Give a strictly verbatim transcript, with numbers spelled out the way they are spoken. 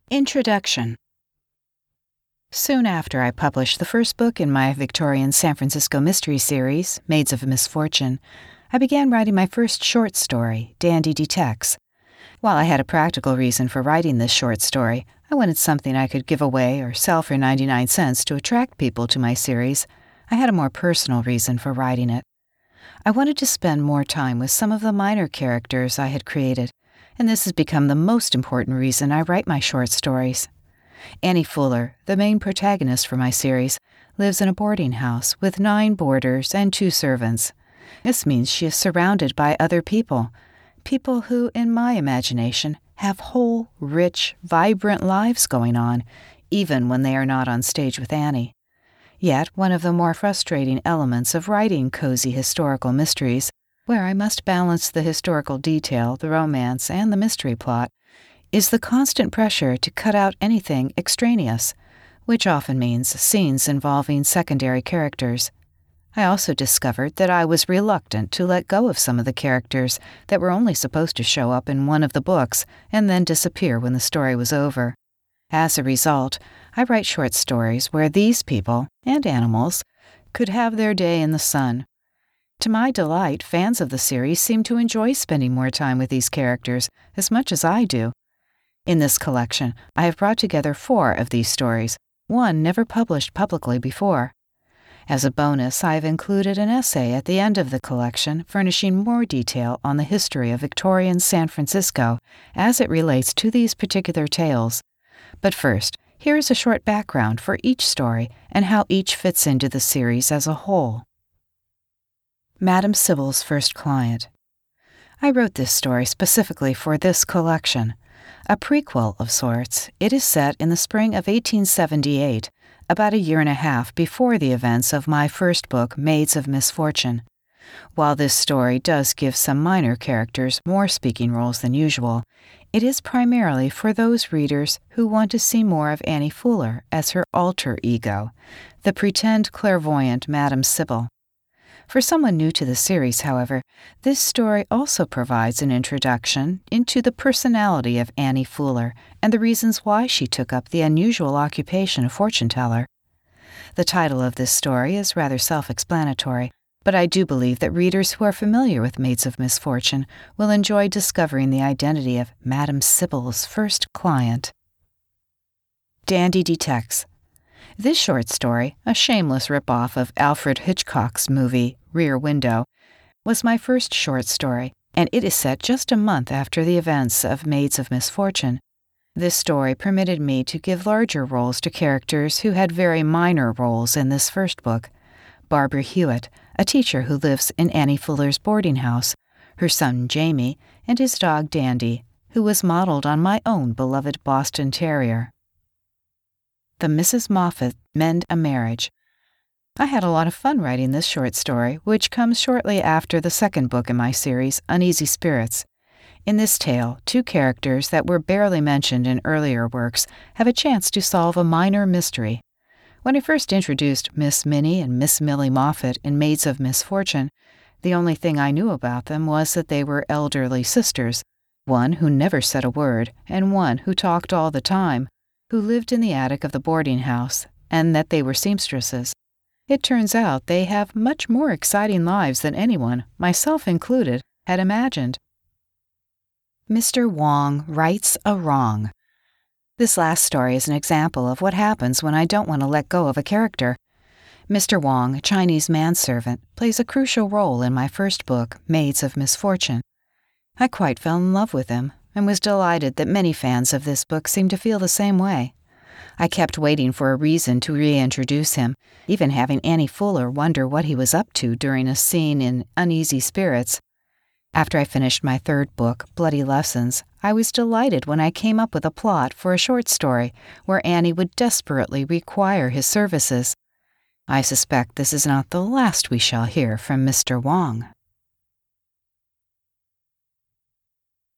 Introduction. Soon after I published the first book in my Victorian San Francisco mystery series, Maids of Misfortune, I began writing my first short story, Dandy Detects. While I had a practical reason for writing this short story, I wanted something I could give away or sell for ninety-nine cents to attract people to my series. I had a more personal reason for writing it. I wanted to spend more time with some of the minor characters I had created, and this has become the most important reason I write my short stories. Annie Fuller, the main protagonist for my series, lives in a boarding house with nine boarders and two servants. This means she is surrounded by other people, people who, in my imagination, have whole, rich, vibrant lives going on, even when they are not on stage with Annie. Yet, one of the more frustrating elements of writing cozy historical mysteries, where I must balance the historical detail, the romance, and the mystery plot, is the constant pressure to cut out anything extraneous, which often means scenes involving secondary characters. I also discovered that I was reluctant to let go of some of the characters that were only supposed to show up in one of the books and then disappear when the story was over. As a result, I write short stories where these people, and animals, could have their day in the sun. To my delight, fans of the series seem to enjoy spending more time with these characters as much as I do. In this collection, I have brought together four of these stories, one never published publicly before. As a bonus, I have included an essay at the end of the collection furnishing more detail on the history of Victorian San Francisco as it relates to these particular tales. But first, here is a short background for each story and how each fits into the series as a whole. Madame Sybil's First Client. I wrote this story specifically for this collection. A prequel of sorts, it is set in the spring of eighteen seventy-eight, about a year and a half before the events of my first book, Maids of Misfortune. While this story does give some minor characters more speaking roles than usual, it is primarily for those readers who want to see more of Annie Fuller as her alter ego, the pretend clairvoyant Madame Sybil. For someone new to the series, however, this story also provides an introduction into the personality of Annie Fuller and the reasons why she took up the unusual occupation of fortune teller. The title of this story is rather self-explanatory, but I do believe that readers who are familiar with Maids of Misfortune will enjoy discovering the identity of Madame Sybil's first client. Dandy Detects. This short story, a shameless ripoff of Alfred Hitchcock's movie Rear Window, was my first short story, and it is set just a month after the events of Maids of Misfortune. This story permitted me to give larger roles to characters who had very minor roles in this first book. Barbara Hewitt, a teacher who lives in Annie Fuller's boarding house, her son Jamie, and his dog Dandy, who was modeled on my own beloved Boston Terrier. The Missus Moffat Mend a Marriage. I had a lot of fun writing this short story, which comes shortly after the second book in my series, Uneasy Spirits. In this tale, two characters that were barely mentioned in earlier works have a chance to solve a minor mystery. When I first introduced Miss Minnie and Miss Millie Moffat in Maids of Misfortune, the only thing I knew about them was that they were elderly sisters, one who never said a word and one who talked all the time, who lived in the attic of the boarding house, and that they were seamstresses. It turns out they have much more exciting lives than anyone, myself included, had imagined. Mister Wong rights a wrong. This last story is an example of what happens when I don't want to let go of a character. Mister Wong, a Chinese manservant, plays a crucial role in my first book, Maids of Misfortune. I quite fell in love with him, and was delighted that many fans of this book seemed to feel the same way. I kept waiting for a reason to reintroduce him, even having Annie Fuller wonder what he was up to during a scene in Uneasy Spirits. After I finished my third book, Bloody Lessons, I was delighted when I came up with a plot for a short story where Annie would desperately require his services. I suspect this is not the last we shall hear from Mister Wong.